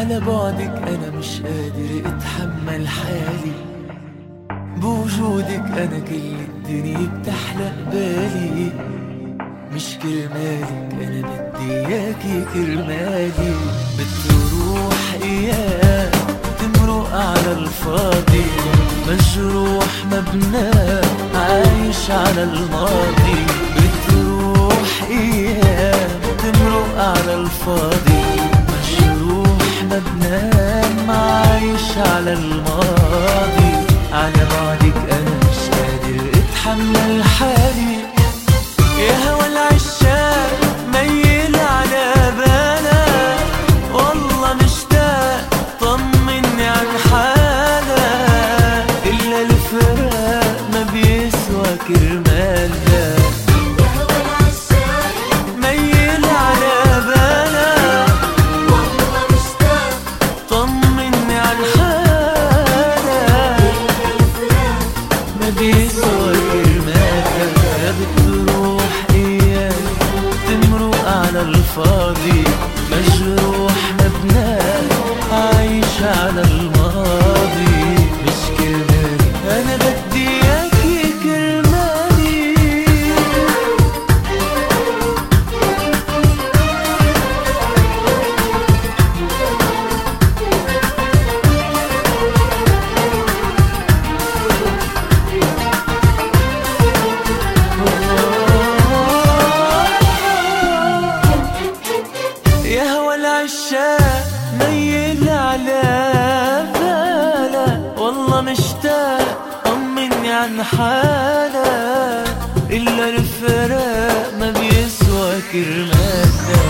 على بعدك أنا مش قادر أتحمل حالي، بوجودك أنا كل الدنيا بتحلق بالي. مش كرمالك أنا بدي إياكي كرمالي، بتروح أيام تمرق على الفاضي، مجروح مبنى عايش على الماضي. بتروح أيام تمرق على الفاضي، مجروح مبنى عايش على الماضي. على بعدك أنا مش قادر أتحمل حالي، يا هوى العشاق ميل على بالك، والله مشتاق طمني عن حالك. إلا الفراق ما بيسوى كرمالك، يا هوى العشاق ميل على بالك، والله مشتاق طمني عن حالك. الفراق ما بيسوى كرمالك. بتروح ايام تمرق على الفاضي، مجروح مبنى عايش على الماضي. مش كرمالي انا بدي اياكي كرمالي. يا هوى العشاق ميل على بالك، والله مشتاق طمني عن حالك. إلا الفراق ما بيسوى كرمالك.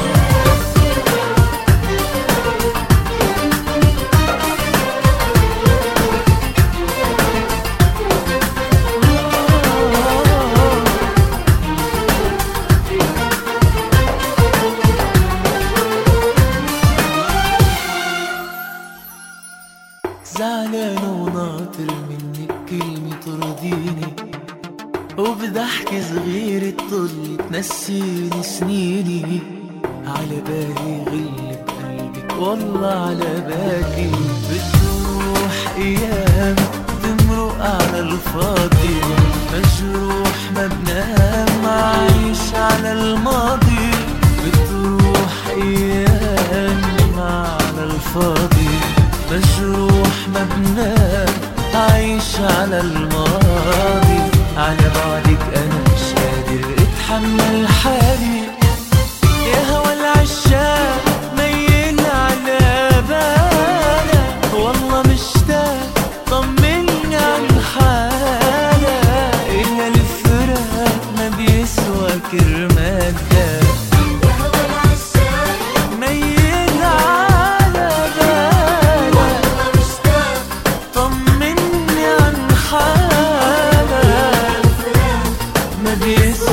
زعلان وناطر منك كلمة ترضيني، وبضحكة صغيرة طل تنسيني سنيني. على بالي غلب قلبك والله على بالي. بتروح أيام تمرق على الفاضي، مجروح ما بنام عايش على الماضي. بتروح أيام على الفاضي، مجروح مبنى عايش على الماضي. على بعدك أنا مش قادر أتحمل حالي، يا هوى العشاق ميل على بالك، والله مشتاق طمني عن حالك. إلا الفراق ما بيسوى كرمالك، يا هوى العشاق ميل على بالك، والله مشتاق طمني عن حالك. الفراق ما بيسوى